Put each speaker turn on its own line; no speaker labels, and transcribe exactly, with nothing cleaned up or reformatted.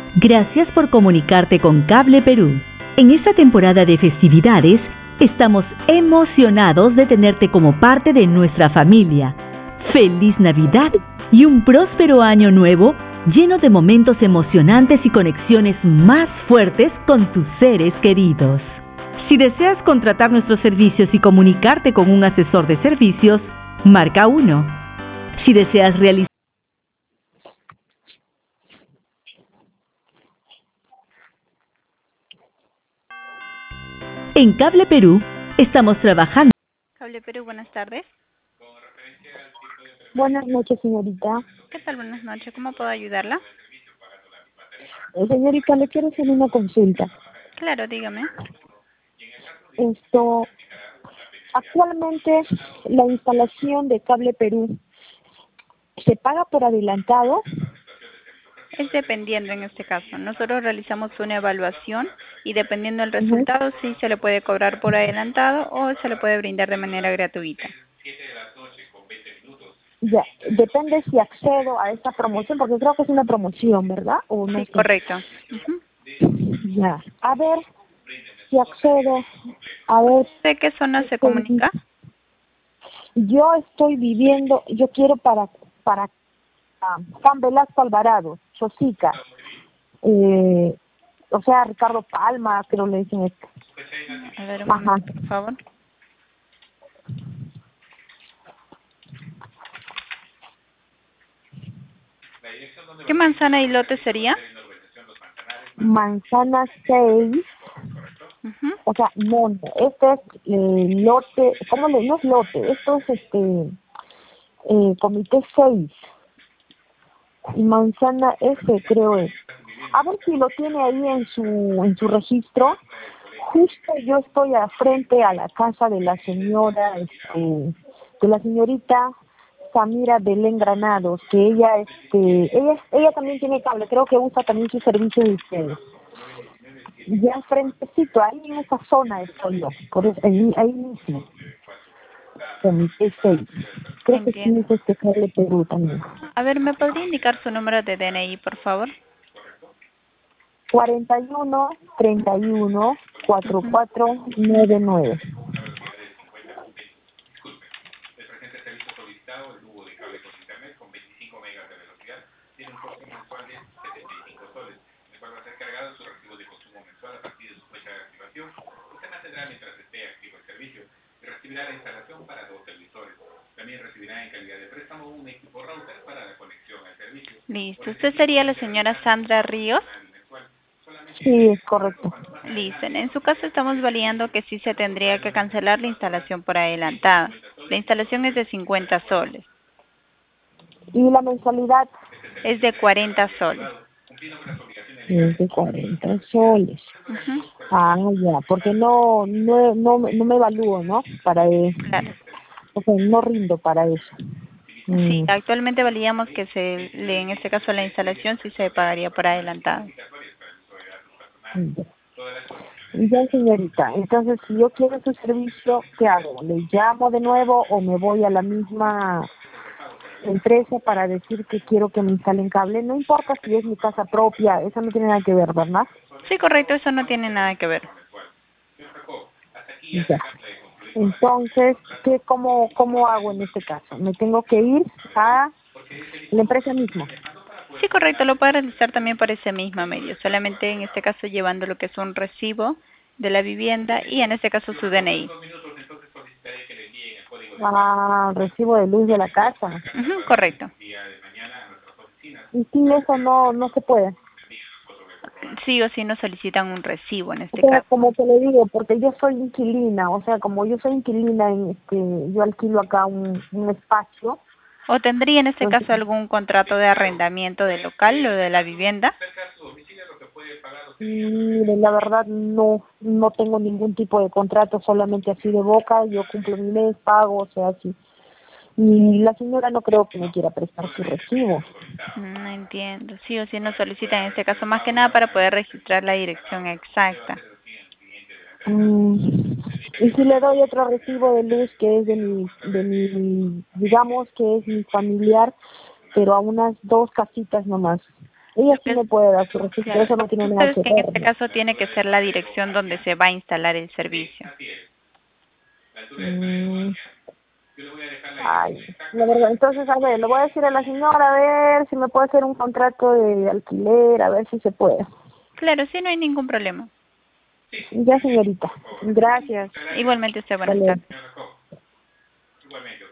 Gracias por comunicarte con Cable Perú. En esta temporada de festividades, estamos emocionados de tenerte como parte de nuestra familia. ¡Feliz Navidad y un próspero año nuevo lleno de momentos emocionantes y conexiones más fuertes con tus seres queridos! Si deseas contratar nuestros servicios y comunicarte con un asesor de servicios, marca uno. Si deseas realizar En Cable Perú, estamos trabajando.
Cable Perú, buenas tardes.
Buenas noches, señorita.
¿Qué tal? Buenas noches. ¿Cómo puedo ayudarla?
Eh, señorita, le quiero hacer una consulta.
Claro, dígame.
Esto, actualmente la instalación de Cable Perú, ¿se paga por adelantado?
Es dependiendo en este caso. Nosotros realizamos una evaluación y dependiendo del
Ujú.
resultado, sí se le puede cobrar por adelantado o se le puede brindar de manera gratuita.
Ya, depende si accedo a esta promoción, porque creo que es una promoción, ¿verdad? O no
Sí,
sé.
correcto. Ujú.
Ya, a ver si accedo, a ver,
¿De qué zona se
este,
comunica?
yo estoy viviendo, yo quiero para, para ah, San Velasco Alvarado, Chosica, eh, o sea, Ricardo Palma, creo le dicen esto.
A ver, un
Ajá.
momento, por favor. ¿Qué manzana y lote sería?
Manzana seis,
Ujú.
o sea, monte. Este es eh, lote, ¿cómo le? No es lote, esto es este, eh, comité seis. Y manzana S, creo es. A ver si lo tiene ahí en su, en su registro. Justo yo estoy a frente a la casa de la señora, este, de la señorita Samira Belén Granados, que ella, este, ella, ella también tiene cable, creo que usa también su servicio de ustedes. Ya frentecito, ahí en esa zona estoy yo, por eso, ahí, ahí mismo, comité seis. Creo que sí
Entiendo.
es este cable Perú también.
A ver, ¿me podría indicar su número de D N I, por favor?
cuarenta y uno, treinta y uno, cuarenta y
Ujú.
cuatro, noventa y nueve.
Listo. ¿Usted sería la señora Sandra Ríos?
Sí, es correcto.
Listo. En su caso estamos validando que sí se tendría que cancelar la instalación por adelantada. La instalación es de cincuenta soles.
Y la mensualidad
Es de cuarenta soles.
es de cuarenta soles.
Ujú.
Ah, ya, porque no, no, no, no me evalúo, ¿no? Para, eh,
Claro.
o sea, no rindo para eso.
Sí,
Mm.
actualmente validamos que se, le- en este caso la instalación sí se pagaría por adelantado.
Ya. Ya, señorita, entonces si yo quiero su servicio, ¿qué hago? ¿Le llamo de nuevo o me voy a la misma empresa para decir que quiero que me instalen cable? No importa si es mi casa propia, eso no tiene nada que ver, ¿verdad?
Sí, correcto, eso no tiene nada que ver.
Ya. Entonces, ¿qué, cómo, ¿cómo hago en este caso? ¿Me tengo que ir a la empresa misma?
Sí, correcto, lo puede realizar también por ese mismo medio, solamente en este caso llevando lo que es un recibo de la vivienda y en este caso su D N I.
Ah, recibo de luz de la casa.
Ujú, correcto.
Y si eso no, no se puede.
Sí o sí nos solicitan un recibo en
O
este
sea,
caso.
como te le digo, porque yo soy inquilina, o sea, como yo soy inquilina, en este, yo alquilo acá un, un espacio,
¿O tendría en este
entonces,
caso algún contrato de arrendamiento del local o de la vivienda?
mire, la verdad no, no tengo ningún tipo de contrato, solamente así de boca, yo cumplo mi mes, pago, o sea, así. Y la señora no creo que me quiera prestar su recibo.
No entiendo. Sí o sí nos solicitan en este caso más que nada para poder registrar la dirección exacta.
Mm, y si le doy otro recibo de luz que es de mi, de mi, digamos que es mi familiar, pero a unas dos casitas nomás. Ella sí me puede dar su registro,
Claro,
eso
lo
no
que
tiene nada
sucede es
que
que en
ver,
este
¿no?
caso tiene que ser la dirección donde se va a instalar el servicio.
Mm. Ay, la verdad, entonces, a ver, le voy a decir a la señora, a ver si me puede hacer un contrato de alquiler, a ver si se puede.
Claro, sí, no hay ningún problema.
Ya, señorita. Gracias.
Igualmente usted,
Hasta
buenas
luego.
tardes.